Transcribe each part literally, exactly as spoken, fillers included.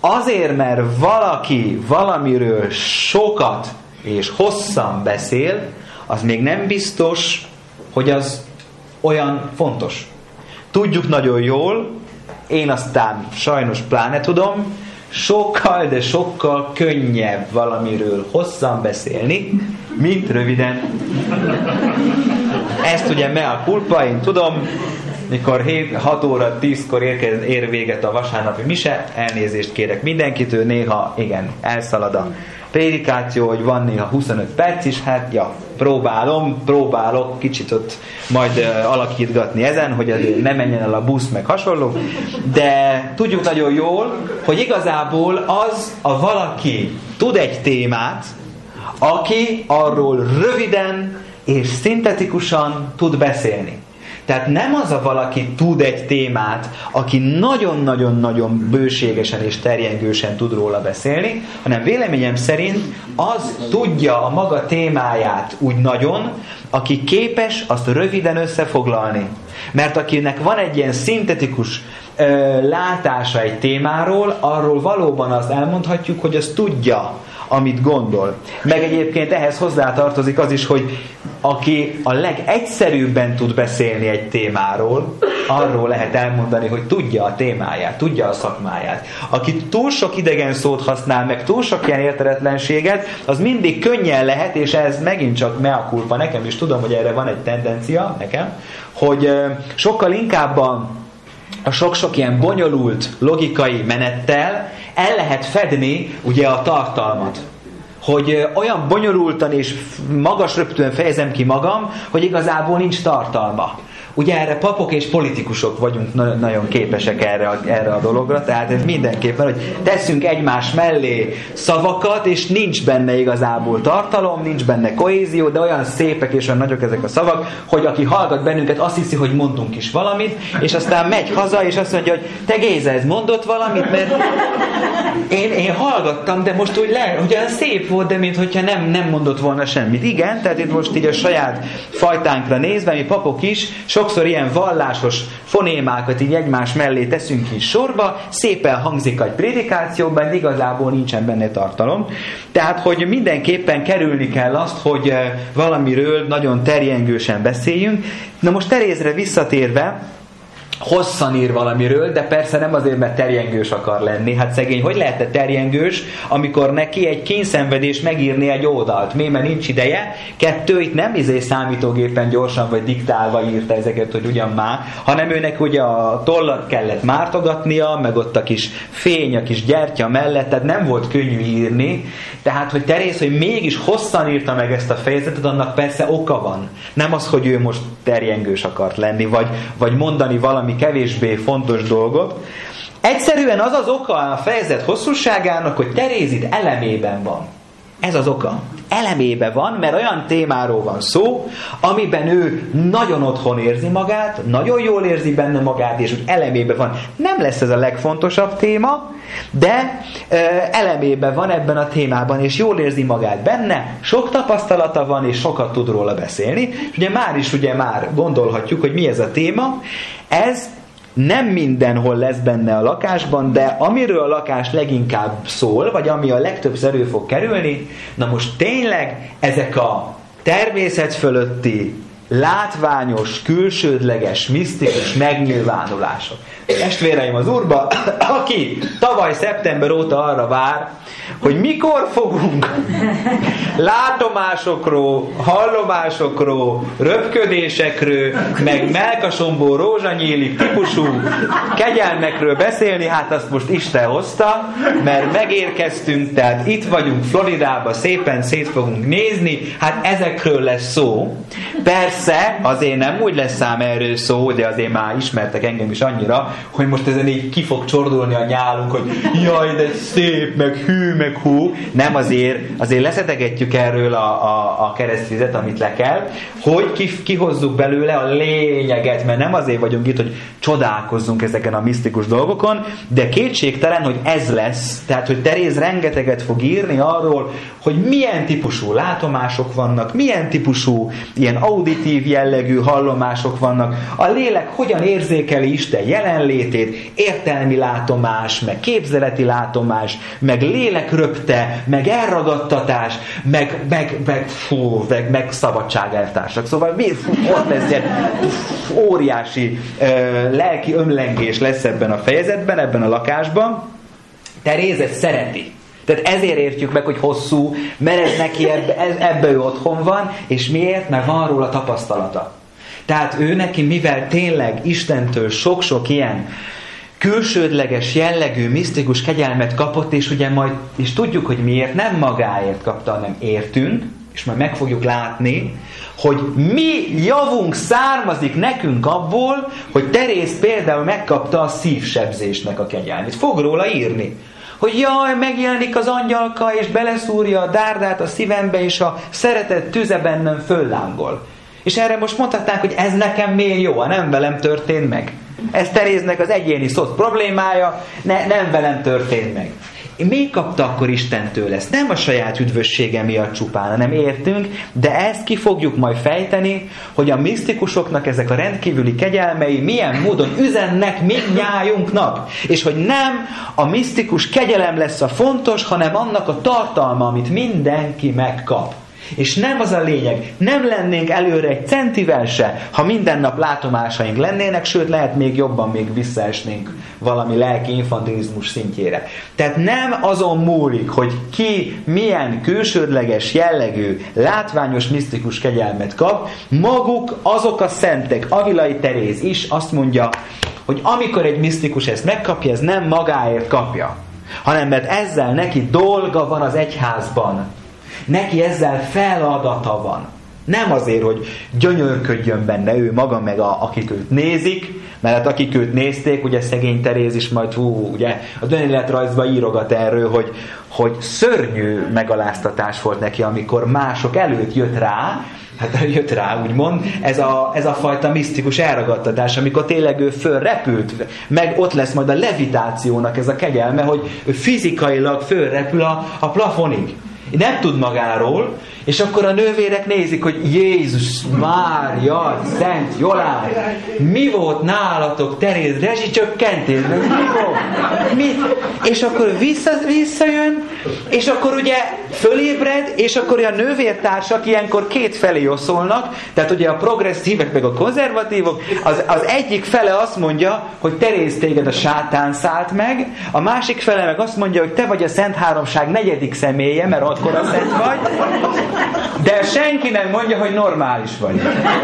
azért, mert valaki valamiről sokat és hosszan beszél, az még nem biztos, hogy az olyan fontos. Tudjuk nagyon jól, én aztán sajnos pláne tudom, sokkal, de sokkal könnyebb valamiről hosszan beszélni, mint röviden. Ezt ugye mea culpa, én tudom, mikor hat óra tízkor ér, ér véget a vasárnapi mise, elnézést kérek mindenkitől, néha igen, elszalad a prédikáció, hogy van néha huszonöt perc is, hát ja, próbálom, próbálok kicsit ott majd uh, alakítgatni ezen, hogy azért ne menjen el a busz, meg hasonló, de tudjuk nagyon jól, hogy igazából az a valaki tud egy témát, aki arról röviden és szintetikusan tud beszélni. Tehát nem az a valaki tud egy témát, aki nagyon-nagyon-nagyon bőségesen és terjengősen tud róla beszélni, hanem véleményem szerint az tudja a maga témáját úgy nagyon, aki képes azt röviden összefoglalni. Mert akinek van egy ilyen szintetikus ö, látása egy témáról, arról valóban azt elmondhatjuk, hogy azt tudja, amit gondol. Meg egyébként ehhez hozzátartozik az is, hogy aki a legegyszerűbben tud beszélni egy témáról, arról lehet elmondani, hogy tudja a témáját, tudja a szakmáját. Aki túl sok idegen szót használ, meg túl sok ilyen értetetlenséget, az mindig könnyen lehet, és ez megint csak mea culpa, nekem is tudom, hogy erre van egy tendencia, nekem, hogy sokkal inkább a, a sok-sok ilyen bonyolult logikai menettel el lehet fedni ugye a tartalmat. Hogy olyan bonyolultan és magas röptön fejezem ki magam, hogy igazából nincs tartalma. Ugye erre papok és politikusok vagyunk nagyon képesek erre a, erre a dologra, tehát ez mindenképpen, hogy teszünk egymás mellé szavakat, és nincs benne igazából tartalom, nincs benne kohézió, de olyan szépek és olyan nagyok ezek a szavak, hogy aki hallgat bennünket, azt hiszi, hogy mondunk is valamit, és aztán megy haza, és azt mondja, hogy te Géza, ez mondott valamit, mert én, én hallgattam, de most úgy le, ugyan szép volt, de mintha nem, nem mondott volna semmit. Igen, tehát itt most így a saját fajtánkra nézve, mi papok is, sokszor ilyen vallásos fonémákat így egymás mellé teszünk ki sorba, szépen hangzik egy prédikációban, igazából nincsen benne tartalom. Tehát, hogy mindenképpen kerülni kell azt, hogy valamiről nagyon terjengősen beszéljünk. Na most Terézre visszatérve, hosszan ír valamiről, de persze nem azért, mert terjengős akar lenni. Hát szegény, hogy lehetne terjengős, amikor neki egy kényszenvedés megírni egy oldalt? Mi, mert nincs ideje. Kettő, itt nem izé számítógépen gyorsan vagy diktálva írta ezeket, hogy ugyan már, hanem őnek ugye a tollat kellett mártogatnia, meg ott a kis fény, a kis gyertya mellett, tehát nem volt könnyű írni. Tehát, hogy Teréz, hogy mégis hosszan írta meg ezt a fejezetet, annak persze oka van. Nem az, hogy ő most terjengős akart lenni, vagy, vagy mondani valami kevésbé fontos dolgot. Egyszerűen az az oka a fejezet hosszúságának, hogy Teréz itt elemében van. Ez az oka. Elemében van, mert olyan témáról van szó, amiben ő nagyon otthon érzi magát, nagyon jól érzi benne magát, és úgy elemében van. Nem lesz ez a legfontosabb téma, de ö, elemében van ebben a témában, és jól érzi magát benne, sok tapasztalata van, és sokat tud róla beszélni. És ugye már is ugye már gondolhatjuk, hogy mi ez a téma. Ez nem mindenhol lesz benne a lakásban, de amiről a lakás leginkább szól, vagy ami a legtöbbször elő fog kerülni, na most tényleg ezek a természet fölötti, látványos, külsődleges, misztikus megnyilvánulások. Testvéreim az Úrba, aki tavaly szeptember óta arra vár, hogy mikor fogunk látomásokról, hallomásokról, röpködésekről, meg melkasomból rózsanyílik típusú kegyelmekről beszélni, hát azt most Isten hozta, mert megérkeztünk, tehát itt vagyunk Floridába, szépen szét fogunk nézni, hát ezekről lesz szó. Persze, azért nem úgy lesz ám erről szó, de azért már ismertek engem is annyira, hogy most ezen így ki fog csordulni a nyálunk, hogy jaj, de szép, meg hű, meg hú. Nem, azért, azért leszetegetjük erről a, a, a keresztvizet, amit le kell, hogy ki, kihozzuk belőle a lényeget, mert nem azért vagyunk itt, hogy csodálkozzunk ezeken a misztikus dolgokon, de kétségtelen, hogy ez lesz. Tehát, hogy Teréz rengeteget fog írni arról, hogy milyen típusú látomások vannak, milyen típusú ilyen audit auditív jellegű hallomások vannak. A lélek hogyan érzékeli Isten jelenlétét, értelmi látomás, meg képzeleti látomás, meg lélekröpte, meg elragadtatás, meg, meg, meg, fú, meg, meg szabadságelvtársak. Szóval fú, ott lesz egy óriási ö, lelki ömlengés lesz ebben a fejezetben, ebben a lakásban. Teréz ezt szereti. Tehát ezért értjük meg, hogy hosszú, mert ez neki ebbe, ebbe ő otthon van, és miért? Mert van róla tapasztalata. Tehát ő neki, mivel tényleg Istentől sok-sok ilyen külsődleges jellegű, misztikus kegyelmet kapott, és ugye majd, és tudjuk, hogy miért, nem magáért kapta, hanem értünk, és majd meg fogjuk látni, hogy mi javunk származik nekünk abból, hogy Teréz például megkapta a szívsebzésnek a kegyelmét. Fog róla írni. Hogy jaj, megjelenik az angyalka, és beleszúrja a dárdát a szívembe, és a szeretet tüze bennem föllángol. És erre most mondhatnánk, hogy ez nekem miért jó, ha nem velem történt meg. Ez Teréznek az egyéni szoc problémája, ne, nem velem történt meg. Mi kapta akkor Istentől ezt? Nem a saját üdvössége miatt csupán, hanem értünk, de ezt ki fogjuk majd fejteni, hogy a misztikusoknak ezek a rendkívüli kegyelmei milyen módon üzennek mindnyájunknak. És hogy nem a misztikus kegyelem lesz a fontos, hanem annak a tartalma, amit mindenki megkap. És nem az a lényeg, nem lennénk előre egy centivel se, ha minden nap látomásaink lennének, sőt lehet még jobban még visszaesnénk valami lelki infantilizmus szintjére. Tehát nem azon múlik, hogy ki milyen külsődleges jellegű, látványos, misztikus kegyelmet kap, maguk azok a szentek, Avilai Teréz is azt mondja, hogy amikor egy misztikus ezt megkapja, ez nem magáért kapja, hanem mert ezzel neki dolga van az egyházban. Neki ezzel feladata van. Nem azért, hogy gyönyörködjön benne ő maga, meg a, akik őt nézik, mert hát akik őt nézték, ugye szegény Teréz is majd, hú, ugye a önéletrajzban írogat erről, hogy, hogy szörnyű megaláztatás volt neki, amikor mások előtt jött rá, hát jött rá, úgymond, ez a, ez a fajta misztikus elragadtatás, amikor tényleg ő fölrepült, meg ott lesz majd a levitációnak ez a kegyelme, hogy ő fizikailag fölrepül a, a plafonig. Nem tud magáról, és akkor a nővérek nézik, hogy Jézus, Mária, Szent Jolán, mi volt nálatok, Teréz, rezsicsökkentés, mi volt? Mit? És akkor vissza, visszajön, és akkor ugye fölébred, és akkor a nővértársak ilyenkor két felé oszolnak, tehát ugye a progresszívek meg a konzervatívok, az, az egyik fele azt mondja, hogy Teréz, téged a sátán szállt meg, a másik fele meg azt mondja, hogy te vagy a Szent Háromság negyedik személye, mert akkor a szent vagy, de senki nem mondja, hogy normális vagy.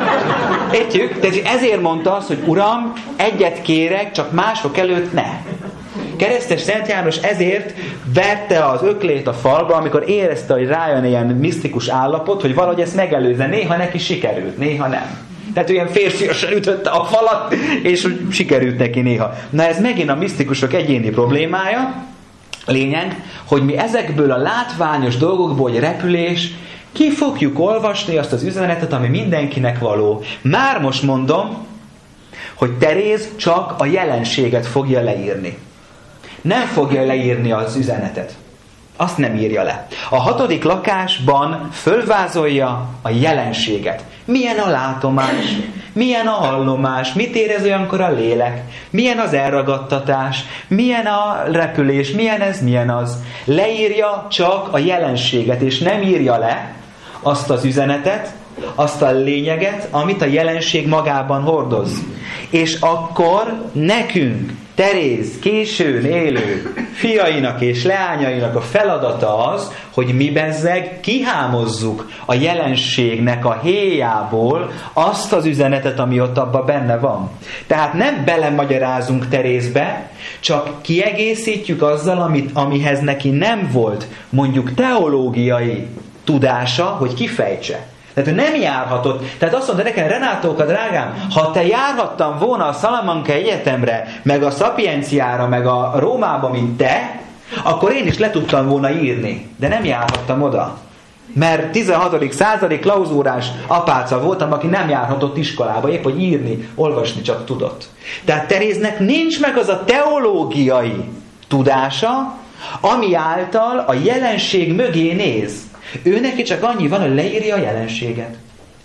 Értjük? Tehát ezért mondta azt, hogy Uram, egyet kérek, csak mások előtt ne. Keresztes Szent János ezért verte az öklét a falba, amikor érezte, hogy rájön ilyen misztikus állapot, hogy valahogy ezt megelőzze. Néha neki sikerült, néha nem. Tehát olyan férfiasan ütötte a falat, és úgy sikerült neki néha. Na ez megint a misztikusok egyéni problémája. Lényeg, hogy mi ezekből a látványos dolgokból, hogy repülés, ki fogjuk olvasni azt az üzenetet, ami mindenkinek való. Már most mondom, hogy Teréz csak a jelenséget fogja leírni. Nem fogja leírni az üzenetet. Azt nem írja le. A hatodik lakásban fölvázolja a jelenséget. Milyen a látomás, milyen a hallomás, mit érez olyankor a lélek, milyen az elragadtatás, milyen a repülés, milyen ez, milyen az. Leírja csak a jelenséget, és nem írja le azt az üzenetet, azt a lényeget, amit a jelenség magában hordoz. És akkor nekünk, Teréz későn élő fiainak és leányainak a feladata az, hogy mi bezzeg kihámozzuk a jelenségnek a héjából azt az üzenetet, ami ott abban benne van. Tehát nem belemagyarázunk Terézbe, csak kiegészítjük azzal, amit, amihez neki nem volt mondjuk teológiai tudása, hogy kifejtse. Tehát ő nem járhatott. Tehát azt mondta nekem, Renátóka, drágám, ha te járhattam volna a Salamanca Egyetemre, meg a Szapienciára, meg a Rómába, mint te, akkor én is le tudtam volna írni. De nem járhattam oda. Mert tizenhatodik századi klauzúrás apáca voltam, aki nem járhatott iskolába, épp hogy írni, olvasni csak tudott. Tehát Teréznek nincs meg az a teológiai tudása, ami által a jelenség mögé néz. Ő neki csak annyi van, hogy leírja a jelenséget.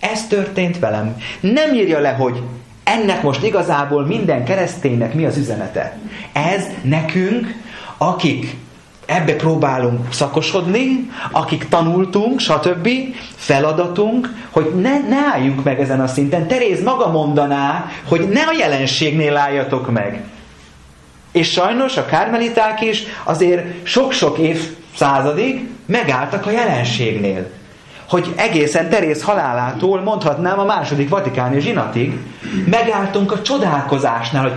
Ez történt velem. Nem írja le, hogy ennek most igazából minden kereszténynek mi az üzenete. Ez nekünk, akik ebbe próbálunk szakosodni, akik tanultunk, stb. Feladatunk, hogy ne, ne álljunk meg ezen a szinten. Teréz maga mondaná, hogy ne a jelenségnél álljatok meg. És sajnos a kármeliták is azért sok-sok évszázadig megálltak a jelenségnél. Hogy egészen Teréz halálától, mondhatnám a második vatikáni zsinatig, megálltunk a csodálkozásnál, hogy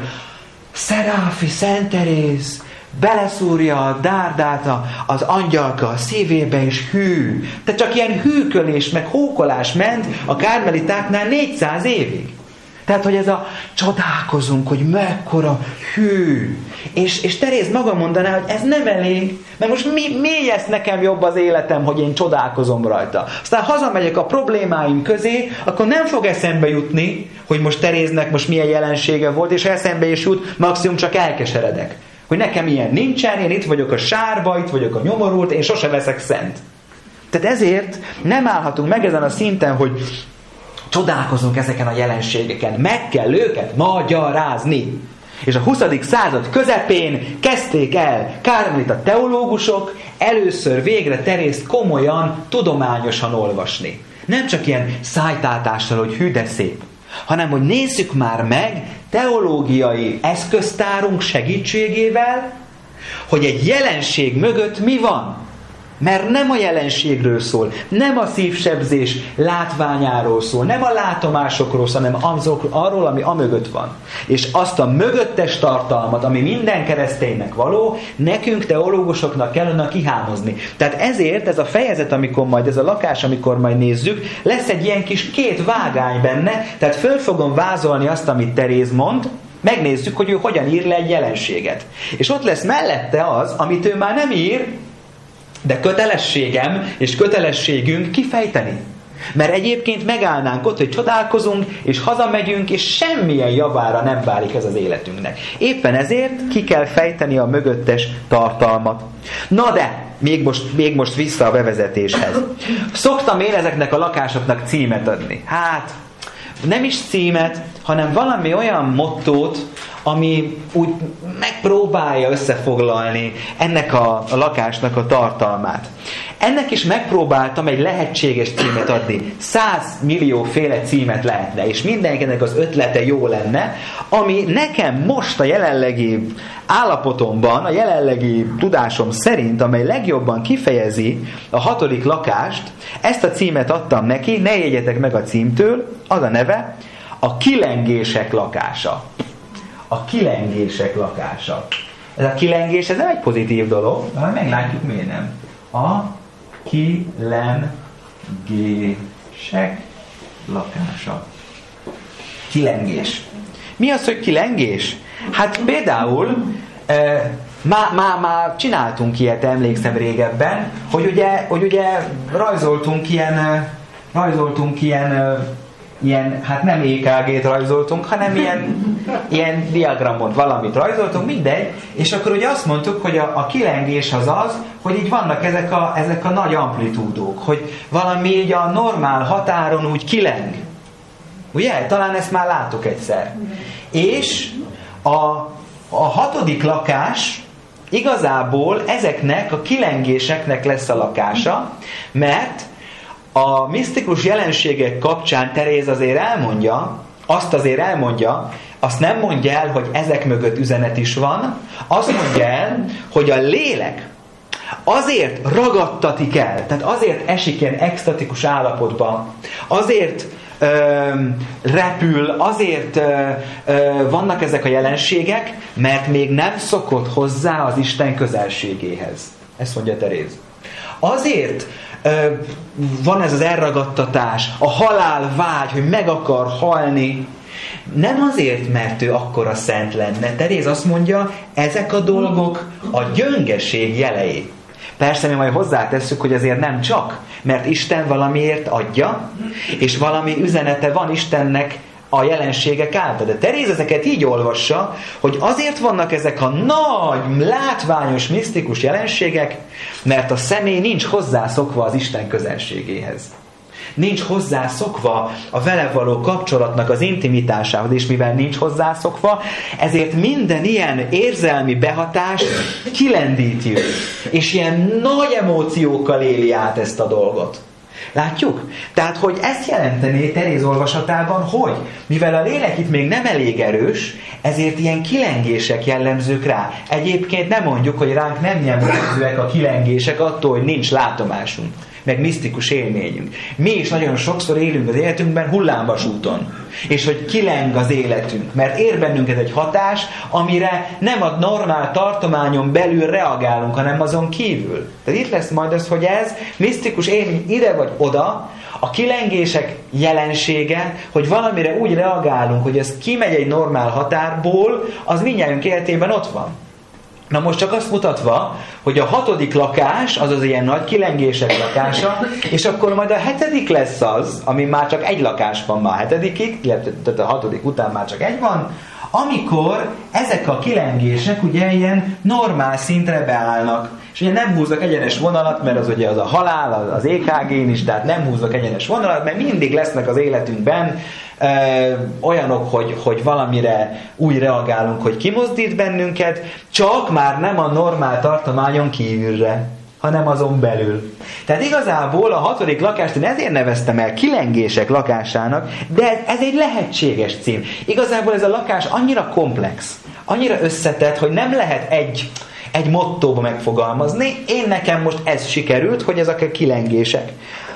Szeráfi, Szent Teréz beleszúrja a dárdát az angyalka a szívébe, és hű. Tehát csak ilyen hűkölés, meg hókolás ment a kármelitáknál négyszáz évig. Tehát, hogy ez a csodálkozunk, hogy mekkora hű. És, és Teréz maga mondaná, hogy ez nem elég, mert most mi, mi lesz nekem jobb az életem, hogy én csodálkozom rajta. Aztán hazamegyek a problémáim közé, akkor nem fog eszembe jutni, hogy most Teréznek most milyen jelensége volt, és eszembe is jut, maximum csak elkeseredek. Hogy nekem ilyen nincsen, én itt vagyok a sárba, itt vagyok a nyomorult, én sose leszek szent. Tehát ezért nem állhatunk meg ezen a szinten, hogy csodálkozunk ezeken a jelenségeken. Meg kell őket magyarázni. És a huszadik század közepén kezdték el kármelita teológusok először végre Terézt komolyan, tudományosan olvasni. Nem csak ilyen szájtátással, hogy hű de szép, hanem hogy nézzük már meg teológiai eszköztárunk segítségével, hogy egy jelenség mögött mi van. Mert nem a jelenségről szól, nem a szívsebzés látványáról szól, nem a látomásokról szól, hanem azok, arról, ami amögött van. És azt a mögöttes tartalmat, ami minden kereszténynek való, nekünk teológusoknak kellene kihámozni. Tehát ezért ez a fejezet, amikor majd, ez a lakás, amikor majd nézzük, lesz egy ilyen kis két vágány benne, tehát föl fogom vázolni azt, amit Teréz mond, megnézzük, hogy ő hogyan ír le egy jelenséget. És ott lesz mellette az, amit ő már nem ír, de kötelességem és kötelességünk kifejteni. Mert egyébként megállnánk ott, hogy csodálkozunk, és hazamegyünk, és semmilyen javára nem válik ez az életünknek. Éppen ezért ki kell fejteni a mögöttes tartalmat. Na de, még most, még most vissza a bevezetéshez. Szoktam én ezeknek a lakásoknak címet adni. Hát, nem is címet, hanem valami olyan mottót, ami úgy megpróbálja összefoglalni ennek a, a lakásnak a tartalmát. Ennek is megpróbáltam egy lehetséges címet adni. Száz millió féle címet lehetne, és mindenkinek az ötlete jó lenne, ami nekem most a jelenlegi állapotomban, a jelenlegi tudásom szerint, amely legjobban kifejezi a hatodik lakást, ezt a címet adtam neki, ne jegyetek meg a címtől, az a neve, a kilengések lakása. A kilengések lakása. Ez a kilengés, ez nem egy pozitív dolog, de meglátjuk, miért nem. A kilengések lakása. Kilengés. Mi az, hogy kilengés? Hát például e, már, már, már csináltunk ilyet, emlékszem régebben, hogy ugye, hogy ugye rajzoltunk ilyen, rajzoltunk ilyen ilyen, hát nem é ká gét rajzoltunk, hanem ilyen, ilyen diagramot, valamit rajzoltunk, mindegy, és akkor ugye azt mondtuk, hogy a, a kilengés az az, hogy így vannak ezek a, ezek a nagy amplitúdók, hogy valami így a normál határon úgy kileng. Ugye? Talán ezt már láttuk egyszer. És a, a hatodik lakás igazából ezeknek a kilengéseknek lesz a lakása, mert a misztikus jelenségek kapcsán Teréz azért elmondja, azt azért elmondja, azt nem mondja el, hogy ezek mögött üzenet is van, azt mondja el, hogy a lélek azért ragadtatik el, tehát azért esik ilyen extatikus állapotba, azért ö, repül, azért ö, ö, vannak ezek a jelenségek, mert még nem szokott hozzá az Isten közelségéhez. Ezt mondja Teréz. Azért van ez az elragadtatás, a halál vágy, hogy meg akar halni, nem azért, mert ő akkora szent lenne. Teréz azt mondja, ezek a dolgok a gyöngeség jelei. Persze mi majd hozzátesszük, hogy azért nem csak, mert Isten valamiért adja, és valami üzenete van Istennek a jelenségek által. De Teréz ezeket így olvassa, hogy azért vannak ezek a nagy, látványos, misztikus jelenségek, mert a személy nincs hozzászokva az Isten közelségéhez. Nincs hozzászokva a vele való kapcsolatnak az intimitásához, és mivel nincs hozzászokva, ezért minden ilyen érzelmi behatás kilendíti őt. És ilyen nagy emóciókkal éli át ezt a dolgot. Látjuk? Tehát, hogy ezt jelentené Teréz olvasatában, hogy mivel a lélek itt még nem elég erős, ezért ilyen kilengések jellemzők rá. Egyébként nem mondjuk, hogy ránk nem jellemzőek a kilengések attól, hogy nincs látomásunk, meg misztikus élményünk. Mi is nagyon sokszor élünk az életünkben hullámvasúton. És hogy kileng az életünk, mert ér bennünket egy hatás, amire nem a normál tartományon belül reagálunk, hanem azon kívül. Tehát itt lesz majd az, hogy ez misztikus élmény ide vagy oda, a kilengések jelensége, hogy valamire úgy reagálunk, hogy ez kimegy egy normál határból, az mindnyájunk életében ott van. Na most csak azt mutatva, hogy a hatodik lakás, az az ilyen nagy kilengések lakása, és akkor majd a hetedik lesz az, ami már csak egy lakás van már a hetedikig, illetve tehát a hatodik után már csak egy van, amikor ezek a kilengések ugye ilyen normál szintre beállnak. És ugye nem húznak egyenes vonalat, mert az ugye az a halál, az é ká gén is, tehát nem húznak egyenes vonalat, mert mindig lesznek az életünkben ö, olyanok, hogy, hogy valamire úgy reagálunk, hogy kimozdít bennünket, csak már nem a normál tartományon kívülre, hanem azon belül. Tehát igazából a hatodik lakást én ezért neveztem el kilengések lakásának, de ez egy lehetséges cím. Igazából ez a lakás annyira komplex, annyira összetett, hogy nem lehet egy, egy mottóba megfogalmazni. Én nekem most ez sikerült, hogy ezek a kilengések.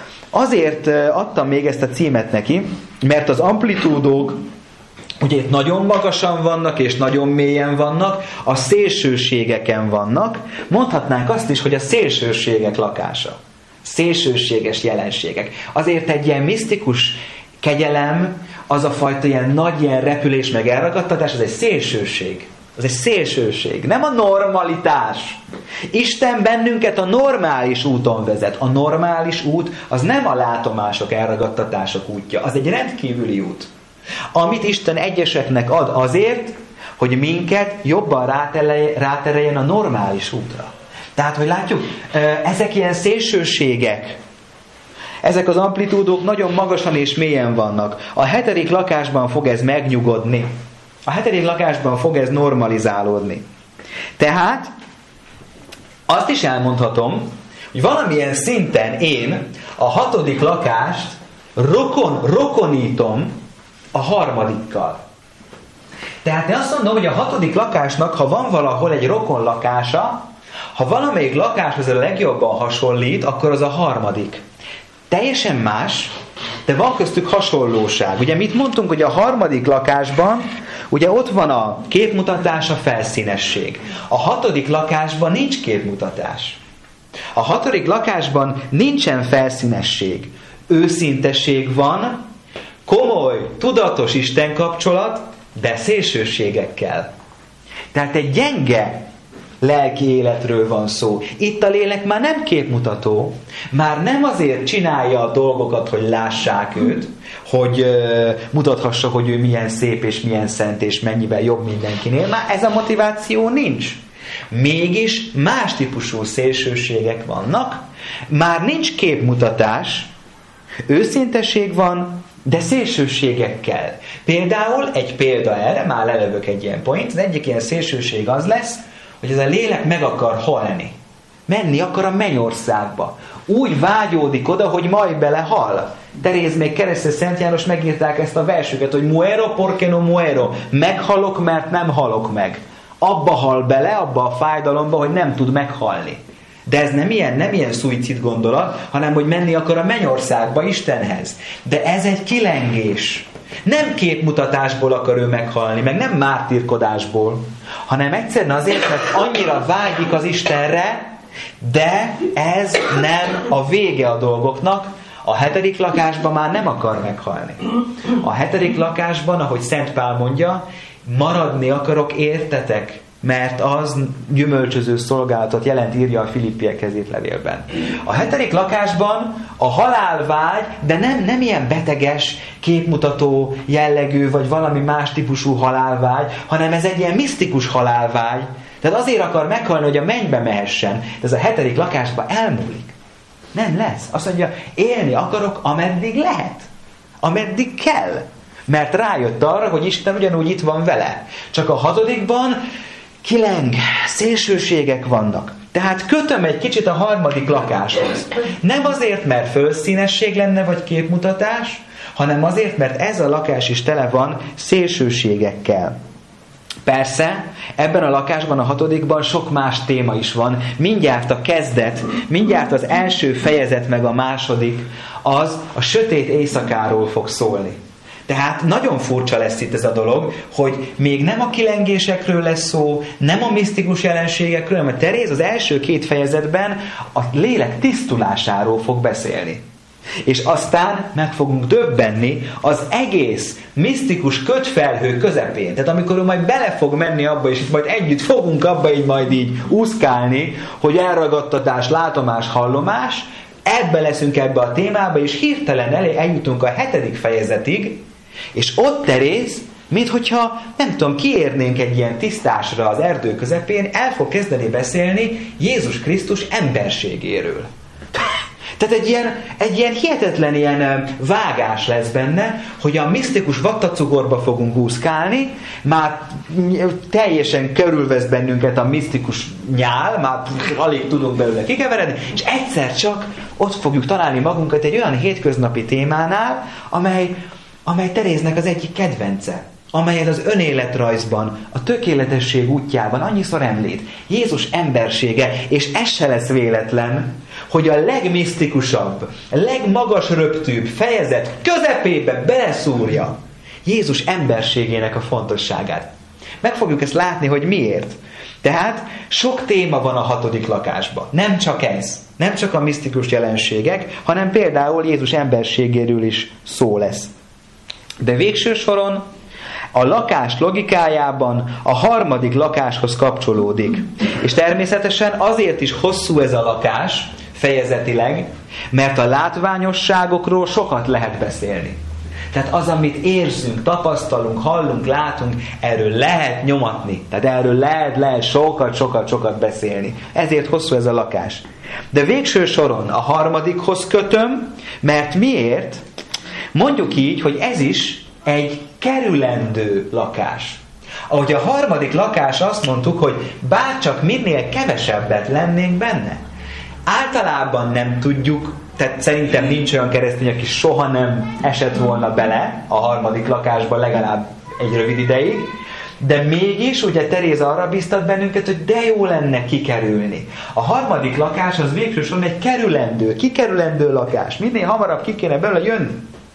Azért adtam még ezt a címet neki, mert az amplitúdók ugye itt nagyon magasan vannak, és nagyon mélyen vannak, a szélsőségeken vannak. Mondhatnánk azt is, hogy a szélsőségek lakása. Szélsőséges jelenségek. Azért egy ilyen misztikus kegyelem, az a fajta ilyen nagy ilyen repülés meg elragadtatás, az egy szélsőség. Az egy szélsőség, nem a normalitás. Isten bennünket a normális úton vezet. A normális út az nem a látomások, elragadtatások útja, az egy rendkívüli út. Amit Isten egyeseknek ad azért, hogy minket jobban rátereljen a normális útra. Tehát, hogy látjuk, ezek ilyen szélsőségek, ezek az amplitúdók nagyon magasan és mélyen vannak. A hetedik lakásban fog ez megnyugodni. A hetedik lakásban fog ez normalizálódni. Tehát azt is elmondhatom, hogy valamilyen szinten én a hatodik lakást rokon, rokonítom a harmadikkal. Tehát én azt mondom, hogy a hatodik lakásnak, ha van valahol egy rokon lakása, ha valamelyik lakáshoz a legjobban hasonlít, akkor az a harmadik. Teljesen más, de van köztük hasonlóság. Ugye mit mondtunk, hogy a harmadik lakásban, ugye ott van a képmutatás, a felszínesség. A hatodik lakásban nincs képmutatás. A hatodik lakásban nincsen felszínesség. Őszintesség van, komoly, tudatos Isten kapcsolat, de szélsőségekkel. Tehát egy gyenge lelki életről van szó. Itt a lélek már nem képmutató, már nem azért csinálja a dolgokat, hogy lássák őt, hogy uh, mutathassa, hogy ő milyen szép és milyen szent és mennyivel jobb mindenkinél. Már ez a motiváció nincs. Mégis más típusú szélsőségek vannak, már nincs képmutatás, őszintesség van, de szélsőségekkel. Például egy példa erre, már lelövök egy ilyen point, az egyik ilyen szélsőség az lesz, hogy ez a lélek meg akar halni. Menni akar a mennyországba. Úgy vágyódik oda, hogy majd belehal. Teréz még keresztes Szent János megírták ezt a versüket, hogy muero porque no muero. Meghalok, mert nem halok meg. Abba hal bele, abba a fájdalomba, hogy nem tud meghalni. De ez nem ilyen, nem ilyen szuicid gondolat, hanem hogy menni akar a mennyországba, Istenhez. De ez egy kilengés. Nem képmutatásból akar ő meghalni, meg nem mártírkodásból, hanem egyszerűen azért, mert annyira vágyik az Istenre, de ez nem a vége a dolgoknak. A hetedik lakásban már nem akar meghalni. A hetedik lakásban, ahogy Szent Pál mondja, maradni akarok értetek, mert az gyümölcsöző szolgálatot jelent, írja a Filippiekhez írt levélben. A hetedik lakásban a halálvágy, de nem, nem ilyen beteges, képmutató jellegű, vagy valami más típusú halálvágy, hanem ez egy ilyen misztikus halálvágy. Tehát azért akar meghalni, hogy a mennybe mehessen. De ez a hetedik lakásban elmúlik. Nem lesz. Azt mondja, élni akarok, ameddig lehet. Ameddig kell. Mert rájött arra, hogy Isten ugyanúgy itt van vele. Csak a hatodikban kileng, szélsőségek vannak. Tehát kötöm egy kicsit a harmadik lakáshoz. Nem azért, mert fölszínesség lenne, vagy képmutatás, hanem azért, mert ez a lakás is tele van szélsőségekkel. Persze, ebben a lakásban, a hatodikban sok más téma is van. Mindjárt a kezdet, mindjárt az első fejezet meg a második, az a sötét éjszakáról fog szólni. Tehát nagyon furcsa lesz itt ez a dolog, hogy még nem a kilengésekről lesz szó, nem a misztikus jelenségekről, hanem a Teréz az első két fejezetben a lélek tisztulásáról fog beszélni. És aztán meg fogunk döbbenni az egész misztikus kötfelhő közepén. Tehát amikor ő majd bele fog menni abba, és itt majd együtt fogunk abba így majd így úszkálni, hogy elragadtatás, látomás, hallomás, ebbe leszünk ebbe a témába, és hirtelen elé eljutunk a hetedik fejezetig, és ott Teréz, minthogyha, nem tudom, kiérnénk egy ilyen tisztásra az erdő közepén, el fog kezdeni beszélni Jézus Krisztus emberségéről. Tehát egy ilyen, egy ilyen hihetetlen ilyen vágás lesz benne, hogy a misztikus vattacukorba fogunk úszkálni, már teljesen körülvesz bennünket a misztikus nyál, már alig tudunk belőle kikeveredni, és egyszer csak ott fogjuk találni magunkat egy olyan hétköznapi témánál, amely, amely Teréznek az egyik kedvence, amelyet az önéletrajzban, a tökéletesség útjában annyiszor említ. Jézus embersége, és ez se lesz véletlen, hogy a legmisztikusabb, a legmagas röptűbb fejezet közepébe beleszúrja Jézus emberségének a fontosságát. Meg fogjuk ezt látni, hogy miért. Tehát sok téma van a hatodik lakásban. Nem csak ez, nem csak a misztikus jelenségek, hanem például Jézus emberségéről is szó lesz. De végső soron a lakás logikájában a harmadik lakáshoz kapcsolódik. És természetesen azért is hosszú ez a lakás, fejezetileg, mert a látványosságokról sokat lehet beszélni. Tehát az, amit érzünk, tapasztalunk, hallunk, látunk, erről lehet nyomatni. Tehát erről lehet, lehet sokat, sokat, sokat beszélni. Ezért hosszú ez a lakás. De végső soron a harmadikhoz kötöm, mert miért? Mondjuk így, hogy ez is egy kerülendő lakás. Ahogy a harmadik lakás azt mondtuk, hogy bárcsak minél kevesebbet lennénk benne. Általában nem tudjuk, tehát szerintem nincs olyan keresztény, aki soha nem esett volna bele a harmadik lakásba legalább egy rövid ideig, de mégis ugye Teréz arra biztat bennünket, hogy de jó lenne kikerülni. A harmadik lakás az végső soron egy kerülendő, kikerülendő lakás. Minél hamarabb ki kéne belőle jönni.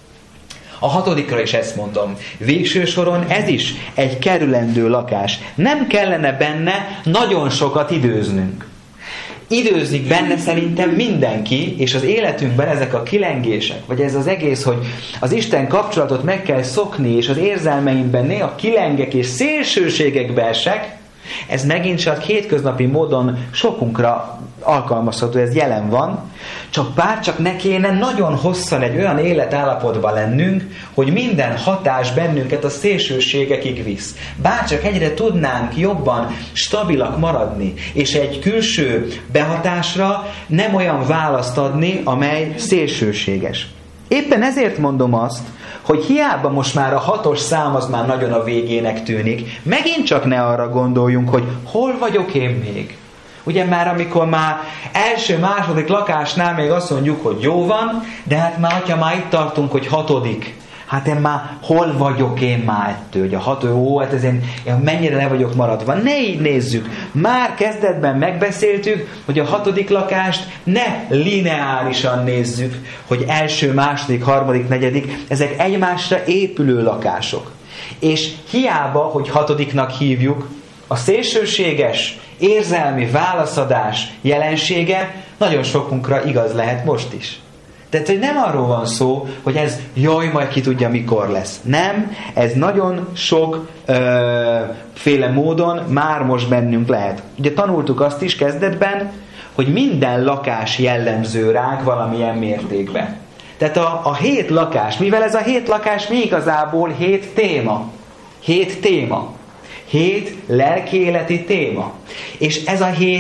A hatodikra is ezt mondom. Végső soron ez is egy kerülendő lakás. Nem kellene benne nagyon sokat időznünk. Időzik benne szerintem mindenki, és az életünkben ezek a kilengések, vagy ez az egész, hogy az Isten kapcsolatot meg kell szokni, és az érzelmeimben néha kilengek és szélsőségekbe esek, ez megint csak hétköznapi módon sokunkra alkalmazható, ez jelen van, csak bárcsak ne kéne nagyon hosszan egy olyan életállapotban lennünk, hogy minden hatás bennünket a szélsőségekig visz. Bárcsak egyre tudnánk jobban stabilak maradni, és egy külső behatásra nem olyan választ adni, amely szélsőséges. Éppen ezért mondom azt, hogy hiába most már a hatos szám az már nagyon a végének tűnik, megint csak ne arra gondoljunk, hogy hol vagyok én még. Ugye már amikor már első, második lakásnál még azt mondjuk, hogy jó van, de hát már, hogyha már itt tartunk, hogy hatodik, hát én már hol vagyok én már ettől, hogy a hat, ó, hát ez én, én mennyire le vagyok maradva. Ne így nézzük. Már kezdetben megbeszéltük, hogy a hatodik lakást ne lineárisan nézzük, hogy első, második, harmadik, negyedik, ezek egymásra épülő lakások. És hiába, hogy hatodiknak hívjuk, a szélsőséges, érzelmi válaszadás jelensége nagyon sokunkra igaz lehet most is. Tehát, hogy nem arról van szó, hogy ez jaj, majd ki tudja, mikor lesz. Nem, ez nagyon sok ö, féle módon már most bennünk lehet. Ugye tanultuk azt is kezdetben, hogy minden lakás jellemző ránk valamilyen mértékben. Tehát a, a hét lakás, mivel ez a hét lakás mi igazából hét téma. Hét téma. Hét lelkiéleti téma. És ez a hét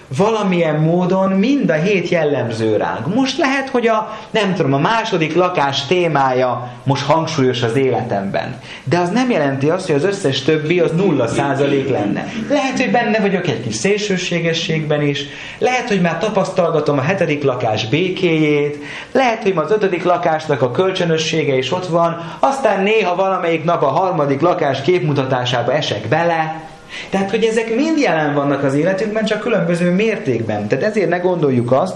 valamilyen módon mind a hét jellemző ránk. Most lehet, hogy a, nem tudom, a második lakás témája most hangsúlyos az életemben. De az nem jelenti azt, hogy az összes többi az nulla százalék lenne. Lehet, hogy benne vagyok egy kis szélsőségességben is, lehet, hogy már tapasztalgatom a hetedik lakás békéjét, lehet, hogy az ötödik lakásnak a kölcsönössége is ott van, aztán néha valamelyik nap a harmadik lakás képmutatásába esek bele. Tehát, hogy ezek mind jelen vannak az életünkben, csak különböző mértékben. Tehát ezért ne gondoljuk azt,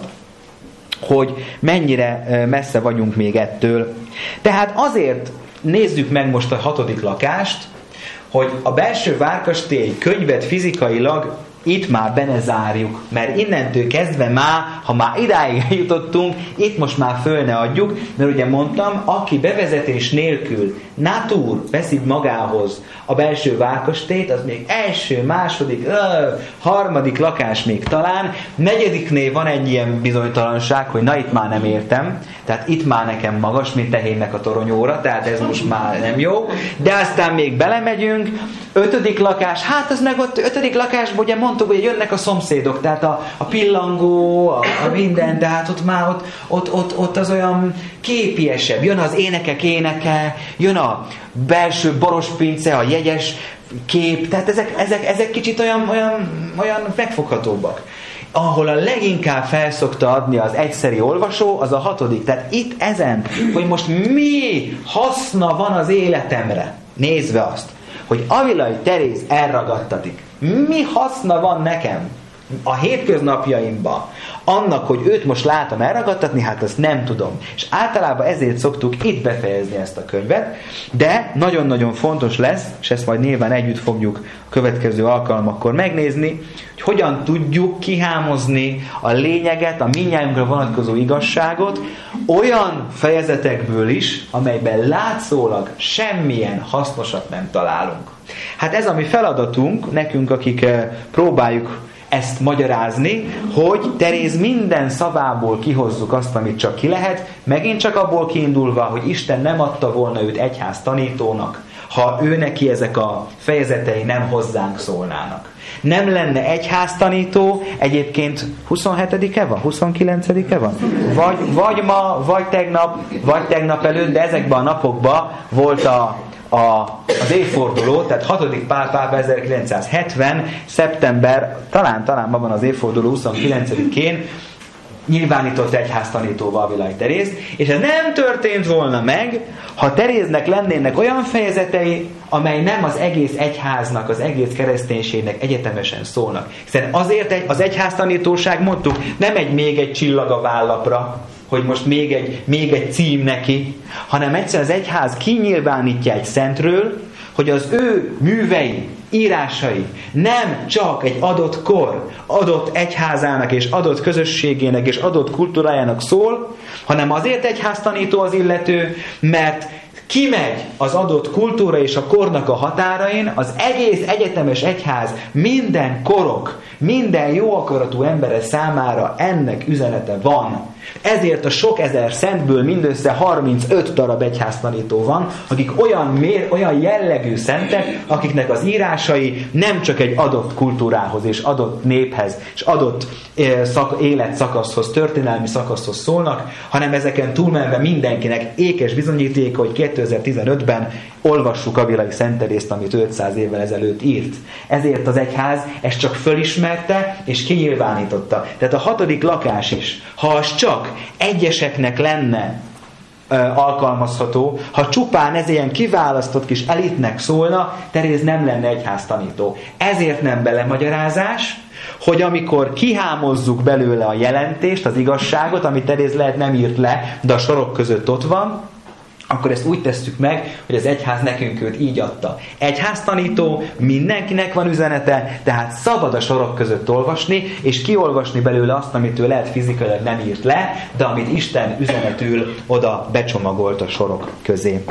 hogy mennyire messze vagyunk még ettől. Tehát azért nézzük meg most a hatodik lakást, hogy a belső várkastély könyvet fizikailag itt már be ne zárjuk, mert innentől kezdve már, ha már idáig jutottunk, itt most már föl ne adjuk, mert ugye mondtam, aki bevezetés nélkül natúr veszi magához a belső várkastélyt, az még első, második, ö, harmadik lakás még talán, negyediknél van egy ilyen bizonytalanság, hogy na itt már nem értem, tehát itt már nekem magas, mint tehénnek a toronyóra, tehát ez most már nem jó, de aztán még belemegyünk, ötödik lakás, hát az meg ott ötödik lakásban ugye mondtuk, hogy jönnek a szomszédok, tehát a, a pillangó, a, a minden, de hát ott már ott, ott, ott, ott az olyan képiesebb, jön az énekek éneke, jön a belső borospince, a jegyes kép, tehát ezek, ezek, ezek kicsit olyan, olyan, olyan megfoghatóbbak. Ahol a leginkább felszokta adni az egyszeri olvasó, az a hatodik. Tehát itt ezen, hogy most mi haszna van az életemre, nézve azt, hogy Avilai Teréz elragadtatik. Mi haszna van nekem a hétköznapjaimban annak, hogy őt most látom elragadtatni, hát azt nem tudom. És általában ezért szoktuk itt befejezni ezt a könyvet, de nagyon-nagyon fontos lesz, és ezt majd nyilván együtt fogjuk a következő alkalmakkor megnézni, hogy hogyan tudjuk kihámozni a lényeget, a mindnyájunkra vonatkozó igazságot olyan fejezetekből is, amelyben látszólag semmilyen hasznosat nem találunk. Hát ez a mi feladatunk, nekünk, akik próbáljuk ezt magyarázni, hogy Teréz minden szavából kihozzuk azt, amit csak ki lehet, megint csak abból kiindulva, hogy Isten nem adta volna őt egyház tanítónak, ha ő neki ezek a fejezetei nem hozzánk szólnának. Nem lenne egyház tanító, egyébként huszonhetedike van, huszonkilencedike van? Vagy, vagy ma, vagy tegnap, vagy tegnap előtt, de ezekben a napokban volt a A, az évforduló, tehát hatodik Pál pápa ezerkilencszázhetven. szeptember, talán, talán ma van az évforduló huszonkilencedikén nyilvánított egyháztanítóval Avilai Teréz, és ez nem történt volna meg, ha Teréznek lennének olyan fejezetei, amely nem az egész egyháznak, az egész kereszténységnek egyetemesen szólnak. Hiszen azért egy, az egyháztanítóság, mondtuk, nem egy még egy csillag a vállapra, hogy most még egy, még egy cím neki, hanem egyszerűen az egyház kinyilvánítja egy szentről, hogy az ő művei, írásai nem csak egy adott kor, adott egyházának és adott közösségének és adott kultúrájának szól, hanem azért egyháztanító az illető, mert kimegy az adott kultúra és a kornak a határain, az egész egyetemes egyház minden korok, minden jó akaratú embere számára ennek üzenete van. Ezért a sok ezer szentből mindössze harmincöt darab egyháztanító van, akik olyan, mér, olyan jellegű szentek, akiknek az írásai nem csak egy adott kultúrához és adott néphez és adott eh, szak, életszakaszhoz, történelmi szakaszhoz szólnak, hanem ezeken túlmenve mindenkinek ékes bizonyítéka, hogy kétezer-tizenötben olvassuk Avilai Szent Terészt, amit ötszáz évvel ezelőtt írt. Ezért az egyház ezt csak fölismerte és kinyilvánította. Tehát a hatodik lakás is, ha az csak egyeseknek lenne ö, alkalmazható, ha csupán ez ilyen kiválasztott kis elitnek szólna, Teréz nem lenne egyháztanító. Ezért nem belemagyarázás, hogy amikor kihámozzuk belőle a jelentést, az igazságot, amit Teréz lehet nem írt le, de a sorok között ott van, akkor ezt úgy tesszük meg, hogy az egyház nekünk őt így adta. Egyháztanító, mindenkinek van üzenete, tehát szabad a sorok között olvasni, és kiolvasni belőle azt, amit ő lehet fizikailag nem írt le, de amit Isten üzenetül oda becsomagolt a sorok közé.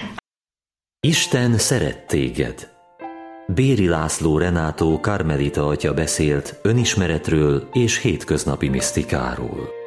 Isten szeret téged. Béri László Renátó karmelita atya beszélt önismeretről és hétköznapi misztikáról.